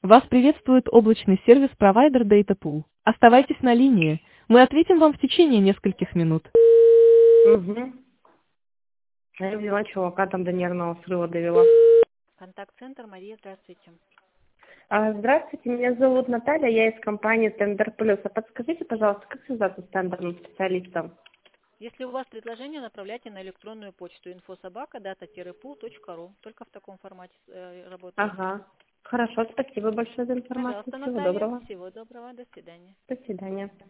Вас приветствует облачный сервис-провайдер DataPool. Оставайтесь на линии. Мы ответим вам в течение нескольких минут. Угу. Я взяла чувака, там до нервного срыва довела. Контакт-центр, Мария, здравствуйте. Здравствуйте, меня зовут Наталья, я из компании Тендер Плюс. А подскажите, пожалуйста, как связаться с тендерным специалистом? Если у вас предложение, направляйте на электронную почту info@data-pool.ru. Только в таком формате работает. Ага. Хорошо, спасибо большое за информацию. Пожалуйста, Всего Наталья. доброго. Всего доброго. До свидания. До свидания.